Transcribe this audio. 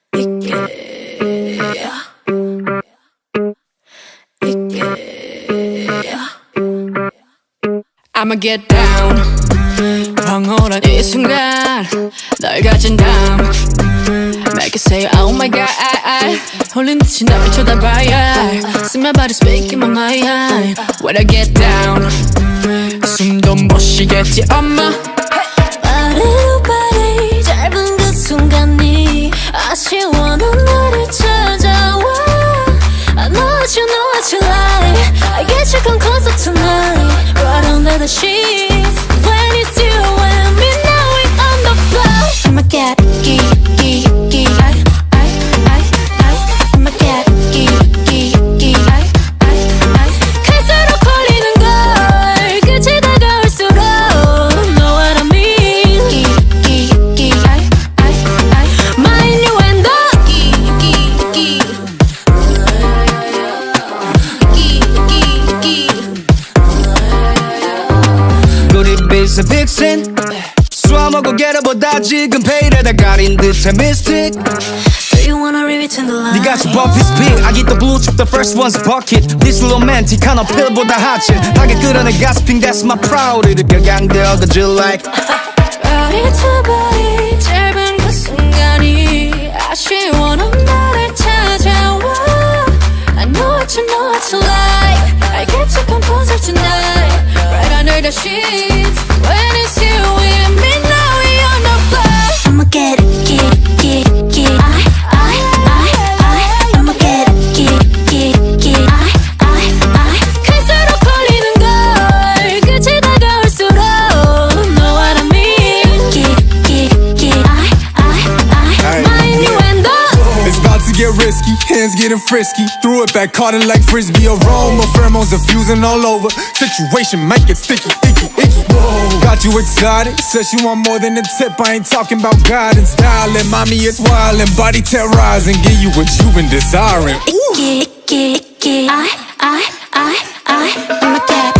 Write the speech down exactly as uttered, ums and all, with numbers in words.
I'ma get down 황홀한 이 순간 널 가진 다음 Make it say oh my god 홀린 듯이 날 쳐다봐야 See my body speaking my mind When I get down 숨도 못 쉬겠지 엄마 빠르고 빠르 짧은 그 순간이 아쉬워 넌 나를 찾아와 I know what you know what you like I get you come closer tonight Right under the sheets When it's you and me now we on the floor I'ma get geek, geek, geek I, I, I, I I'ma get geek, geek, geek I, I, I 갈수록 걸리는 걸 끝이 다가올수록 Know what I mean Geek, geek, geek I, I, I Mind you and the geek, geek, geek Geek, geek, geek It's a vixen 쏘아먹고 게러보다 지금 베일에다 가린 듯한 mystic Do you wanna read between the lines? 네가 저 bump is big I get the blue chip the first one's a bucket This romantic 한 어필보다 하찮하게 끌어내 gasping That's my proud 이렇게 강대어가질 like Body to body 짧은 그 순간이 아쉬워 넌 나를 찾아와 I know what you know what you like I get you come closer tonight Right under the sheets When it's you and me now we on the floor I'ma get it, get it, get it, get it I, I, I, I I'ma get it, get it, get it, get it I, I, I 갈수록 걸리는 걸 끝이 다가올수록 Know what I mean Get it, get it, get it I, I, I Mind you and the It's about to get risky, hands getting frisky Threw it back, caught it like frisbee Aroma, pheromones diffusing all over Situation might get sticky, icky, icky Whoa. Got you excited, says you want more than a tip I ain't talking about guidance, styling Mommy, it's wildin', body terrorizing Give you what you've been desiring. Get, get, get I, I, I, I I'ma get